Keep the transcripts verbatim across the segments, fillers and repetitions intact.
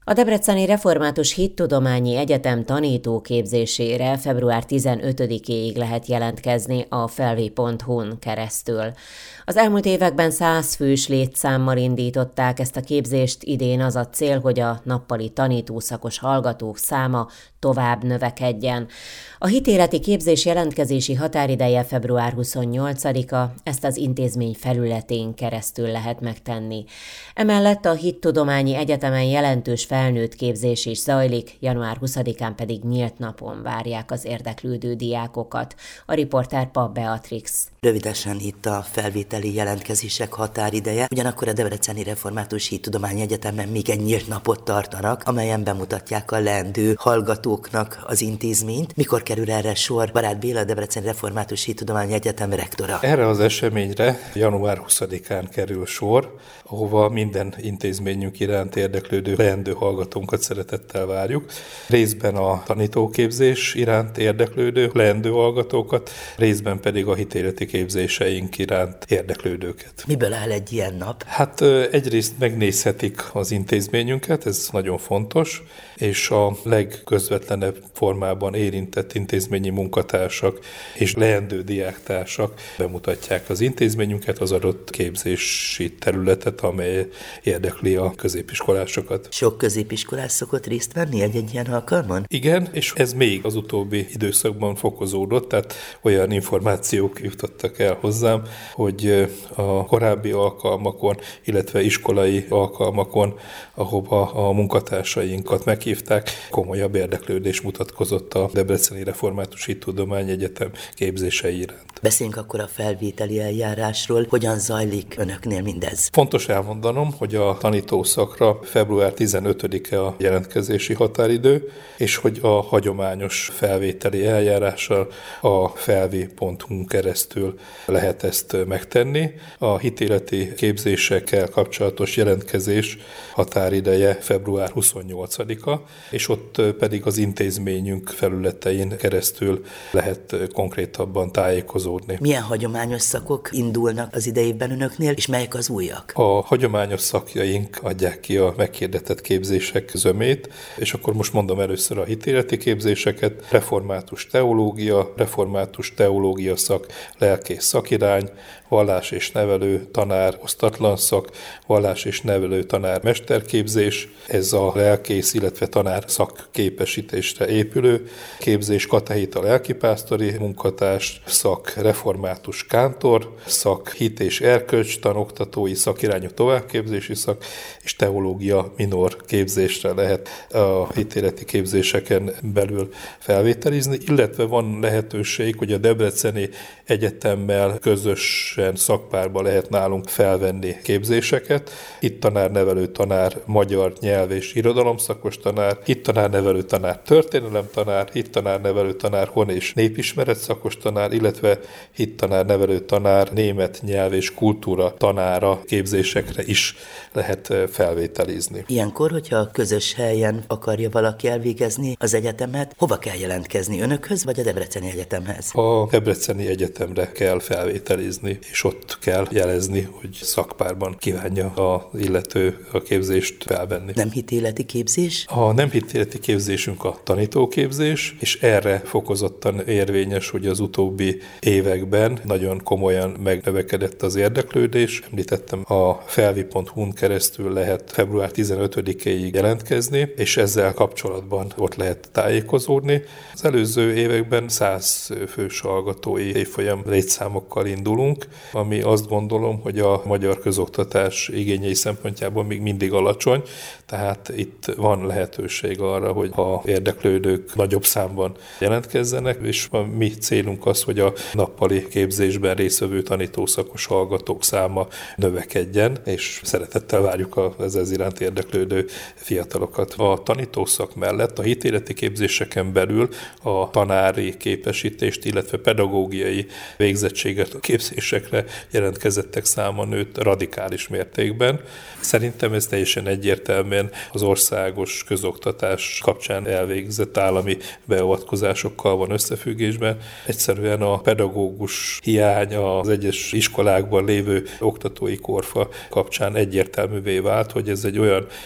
A Debreceni Református Hittudományi Egyetem tanítóképzésére február tizenötödikéig lehet jelentkezni a felvi pont hu-n keresztül. Az elmúlt években száz fős létszámmal indították ezt a képzést, idén az a cél, hogy a nappali tanítószakos hallgatók száma tovább növekedjen. A hitéleti képzés jelentkezési határideje február huszonnyolcadika, ezt az intézmény felületén keresztül lehet megtenni. Emellett a Hittudományi Egyetemen jelentős felnőtt képzés is zajlik, január huszadikán pedig nyílt napon várják az érdeklődő diákokat. A riporter Pap Beatrix. Rövidesen itt a felvételi jelentkezések határideje, ugyanakkor a Debreceni Református Hittudományi Egyetemen még egy nyílt napot tartanak, amelyen bemutatják a leendő hallgatóknak az intézményt. Mikor kerül erre sor? Barát Béla, a Debreceni Református Hittudományi Egyetem rektora. Erre az eseményre január huszadikán kerül sor, ahova minden intézményünk iránt érdeklődő leendő hallgatónkat szeretettel várjuk. Részben a tanítóképzés iránt érdeklődő leendő hallgatókat, részben pedig a hitéleti képzéseink iránt érdeklődőket. Miből áll egy ilyen nap? Hát egyrészt megnézhetik az intézményünket, ez nagyon fontos, és a legközvetlenebb formában érintett intézményi munkatársak és leendő diáktársak bemutatják az intézményünket, az adott képzési területet, amely érdekli a középiskolásokat. Sok középiskolás szokott részt venni egy-egy ilyen alkalmon? Igen, és ez még az utóbbi időszakban fokozódott, tehát olyan információk jutottak el hozzám, hogy a korábbi alkalmakon, illetve iskolai alkalmakon, ahova a munkatársainkat meghívták, komolyabb érdeklődés mutatkozott a Debreceni Református Hittudományi Egyetem képzései iránt. Beszéljünk akkor a felvételi eljárásról. Hogyan zajlik önöknél mindez? Fontos elmondanom, hogy a tanítószakra február tizenötödike a jelentkezési határidő, és hogy a hagyományos felvételi eljárással a felvi pont hu-n keresztül lehet ezt megtenni. A hitéleti képzésekkel kapcsolatos jelentkezés határideje február huszonnyolcadika, és ott pedig az intézményünk felületein keresztül lehet konkrétabban tájékozódni. Milyen hagyományos szakok indulnak az idejében önöknél, és melyek az újak? A hagyományos szakjaink adják ki a meghirdetett képzések zömét, és akkor most mondom először a hitéleti képzéseket: református teológia, református teológia szak, lelkész szakirány, vallás és nevelő tanár osztatlan szak, vallás és nevelő tanár mesterképzés, ez a lelkész, illetve tanár szakképesítésre épülő képzés, katehita lelkipásztori munkatárs szak, református kántor szak, hit és erkölcs tanoktatói szakirányú továbbképzési szak, és teológia minor képzésre lehet a hitéleti képzéseken belül felvételizni, illetve van lehetőség, hogy a Debreceni Egyetemmel közösen szakpárba lehet nálunk felvenni képzéseket. Itt tanárnevelő tanár, magyar nyelv és irodalomszakos tanár, itt tanárnevelő tanár, történelem tanár, itt tanárnevelő tanár, hon- és népismeret szakos tanár, illetve itt tanárnevelő tanár, német nyelv és kultúra tanára képzésekre is lehet felvételizni. Ilyenkor, hogyha közös helyen akarja valaki elvégezni az egyetemet, hova kell jelentkezni, önökhöz vagy a Debreceni Egyetemhez? A Debreceni Egyetemre kell felvételizni, és ott kell jelezni, hogy szakpárban kívánja az illető a képzést felvenni. Nem hitéleti képzés? A nem hitéleti képzésünk a tanítóképzés, és erre fokozottan érvényes, hogy az utóbbi években nagyon komolyan megnövekedett az érdeklődés. Említettem, a felvi pont hu-n keresztül lehet február tizenötödikéig jelentkezni, és ezzel kapcsolatban ott lehet tájékozódni. Az előző években száz fős hallgatói évfolyam létszámokkal indulunk, ami azt gondolom, hogy a magyar közoktatás igényei szempontjából még mindig alacsony, tehát itt van lehetőség arra, hogy a érdeklődők nagyobb számban jelentkezzenek, és a mi célunk az, hogy a nappali képzésben résztvevő tanítószakos hallgatók száma növekedjen, és szeretettel várjuk az ez iránt érdeklődő fiatalokat. A tanítószak mellett a hitéleti képzéseken belül a tanári képesítést, illetve pedagógiai végzettséget a képzésekre jelentkezettek száma nőtt radikális mértékben. Szerintem ez teljesen egyértelműen az országos közoktatás kapcsán elvégzett állami beavatkozásokkal van összefüggésben. Egyszerűen a pedagógus hiány az egyes iskolákban lévő oktatói korfa kapcsán egyértelművé vált, hogy ez egy olyan terület,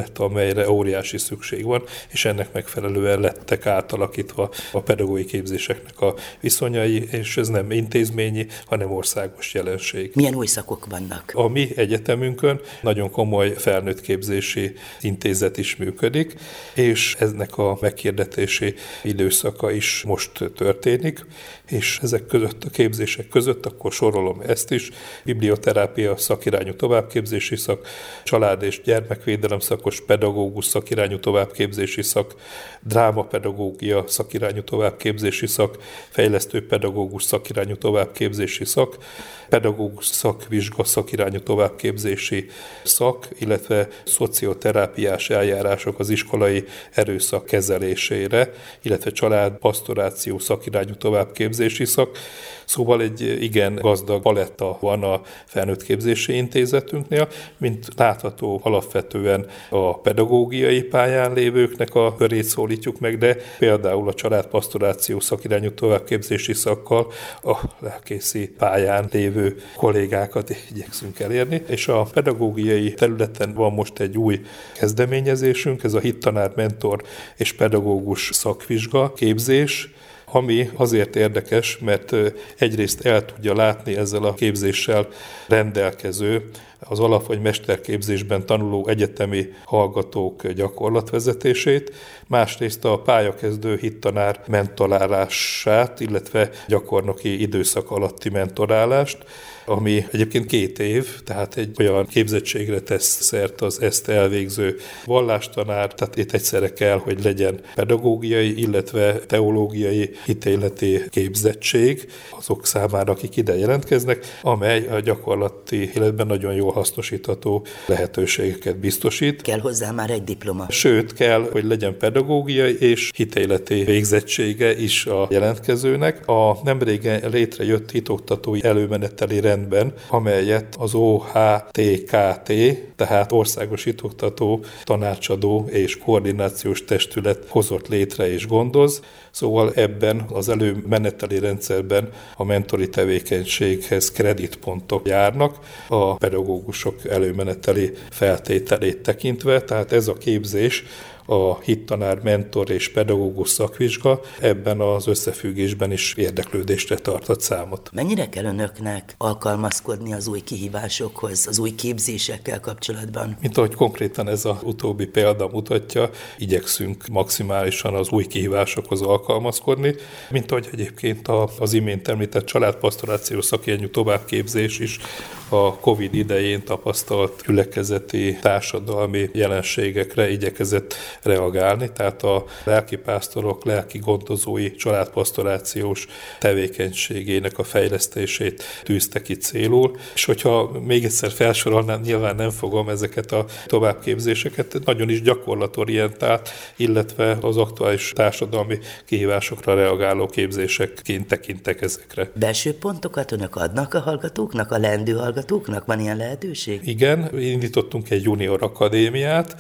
terület, amelyre óriási szükség van, és ennek megfelelően lettek átalakítva a pedagógiai képzéseknek a viszonyai, és ez nem intézményi, hanem országos jelenség. Milyen új szakok vannak? A mi egyetemünkön nagyon komoly felnőttképzési intézet is működik, és ennek a megkérdetési időszaka is most történik, és ezek között a képzések között, akkor sorolom ezt is, biblioterápia szakirányú továbbképzési szak, család- és gyermekvédelem szakos pedagógus szakirányú továbbképzési szak, drámapedagógia szakirányú továbbképzési szak, fejlesztő pedagógus szakirányú továbbképzési szak, pedagógus szakvizsga szakirányú továbbképzési szak, illetve szocioterápiás eljárások az iskolai erőszak kezelésére, illetve családpastoráció szakirányú továbbképzési szak. Szóval egy igen gazdag paletta van a felnőttképzési intézetünknél, mint látható alapvetően a pedagógiai pályán lévőknek a körét szólítjuk meg, de például a családpastoráció szakirányú továbbképzési szakkal a lelkészi pályán lévő kollégákat igyekszünk elérni, és a pedagógiai területen van most egy új kezdeményezésünk, ez a hittanár, mentor és pedagógus szakvizsga képzés, ami azért érdekes, mert egyrészt el tudja látni ezzel a képzéssel rendelkező, az alap- vagy mesterképzésben tanuló egyetemi hallgatók gyakorlatvezetését, másrészt a pályakezdő hittanár mentorálását, illetve gyakornoki időszak alatti mentorálást, ami egyébként két év, tehát egy olyan képzettségre tesz szert az ezt elvégző vallástanár, tehát itt egyszerre kell, hogy legyen pedagógiai, illetve teológiai hitéleti képzettség azok számára, akik ide jelentkeznek, amely a gyakorlati életben nagyon jól hasznosítható lehetőségeket biztosít. Kell hozzá már egy diploma. Sőt, kell, hogy legyen pedagógiai és hitéleti végzettsége is a jelentkezőnek. A nemrégen létrejött hitoktatói előmeneteli rendben, amelyet az o há té ká té, tehát Országos Hitoktató Tanácsadó és Koordinációs Testület hozott létre és gondoz. Szóval ebben az előmeneteli rendszerben a mentori tevékenységhez kreditpontok járnak a pedagógusok előmeneteli feltételét tekintve, tehát ez a képzés, a hittanár, mentor és pedagógus szakvizsga ebben az összefüggésben is érdeklődésre tartott számot. Mennyire kell önöknek alkalmazkodni az új kihívásokhoz, az új képzésekkel kapcsolatban? Mint ahogy konkrétan ez az utóbbi példa mutatja, igyekszünk maximálisan az új kihívásokhoz alkalmazkodni, mint ahogy egyébként az imént említett családpastoráció szakirányú továbbképzés is a Covid idején tapasztalt gyülekezeti társadalmi jelenségekre igyekezett reagálni, tehát a lelkipásztorok, lelki gondozói családpastorációs tevékenységének a fejlesztését tűzte ki célul, és hogyha még egyszer felsorolnám, nyilván nem fogom ezeket a továbbképzéseket, nagyon is gyakorlatorientált, illetve az aktuális társadalmi kihívásokra reagáló képzésekként tekintek ezekre. Belső pontokat önök adnak a hallgatóknak, a leendő hallgatóknak? Van ilyen lehetőség? Igen, indítottunk egy junior akadémiát,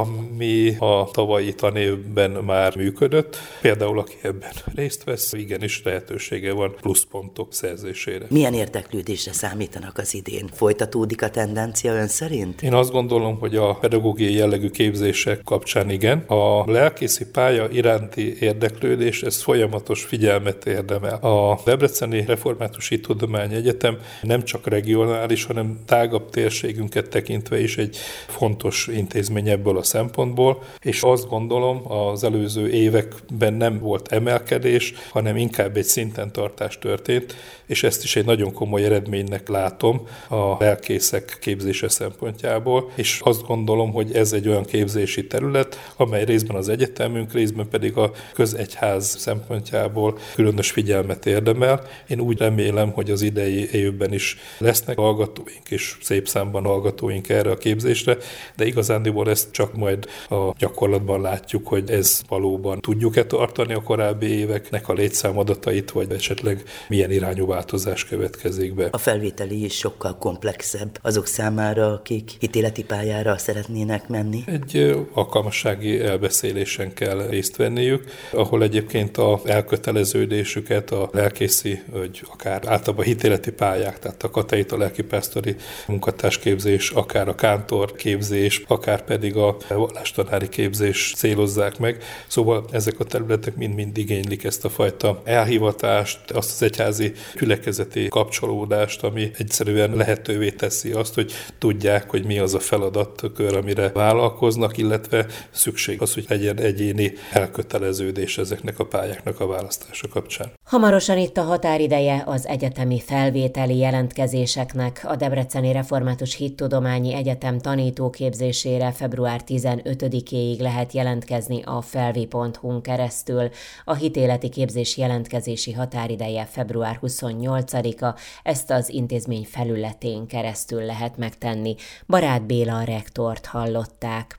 ami a tavalyi tanévben már működött. Például, aki ebben részt vesz, igenis lehetősége van pluszpontok szerzésére. Milyen érdeklődésre számítanak az idén? Folytatódik a tendencia ön szerint? Én azt gondolom, hogy a pedagógiai jellegű képzések kapcsán igen. A lelkészi pálya iránti érdeklődés, ez folyamatos figyelmet érdemel. A Debreceni Református Hittudományi Egyetem nem csak regionális, hanem tágabb térségünket tekintve is egy fontos intézmény ebből a szempontból, és azt gondolom, az előző években nem volt emelkedés, hanem inkább egy szinten tartás történt, és ezt is egy nagyon komoly eredménynek látom a lelkészek képzése szempontjából, és azt gondolom, hogy ez egy olyan képzési terület, amely részben az egyetemünk, részben pedig a közegyház szempontjából különös figyelmet érdemel. Én úgy remélem, hogy az idei évben is lesznek hallgatóink, és szép számban hallgatóink erre a képzésre, de igazándiból ezt csak majd a gyakorlatilag gyakorlatban látjuk, hogy ez valóban tudjuk-e tartani a korábbi éveknek a létszámadatait, vagy esetleg milyen irányú változás következik be. A felvételi is sokkal komplexebb azok számára, akik hitéleti pályára szeretnének menni. Egy alkalmassági elbeszélésen kell részt venniük, ahol egyébként a elköteleződésüket, a lelkészi, vagy akár általában hitéleti pályák, tehát a kateita lelkipásztori munkatársképzés, akár a kántor képzés, akár pedig a vallástanári képzés célozzák meg. Szóval ezek a területek mind-mind igénylik ezt a fajta elhivatást, azt az egyházi gyülekezeti kapcsolódást, ami egyszerűen lehetővé teszi azt, hogy tudják, hogy mi az a feladatkör, amire vállalkoznak, illetve szükség az, hogy legyen egyéni elköteleződés ezeknek a pályáknak a választása kapcsán. Hamarosan itt a határideje az egyetemi felvételi jelentkezéseknek. A Debreceni Református Hittudományi Egyetem tanítóképzésére február tizenötödikéig lehet jelentkezni a felvi pont hu-n keresztül. A hitéleti képzés jelentkezési határideje február huszonnyolcadika, ezt az intézmény felületén keresztül lehet megtenni. Barát Béla rektort hallották.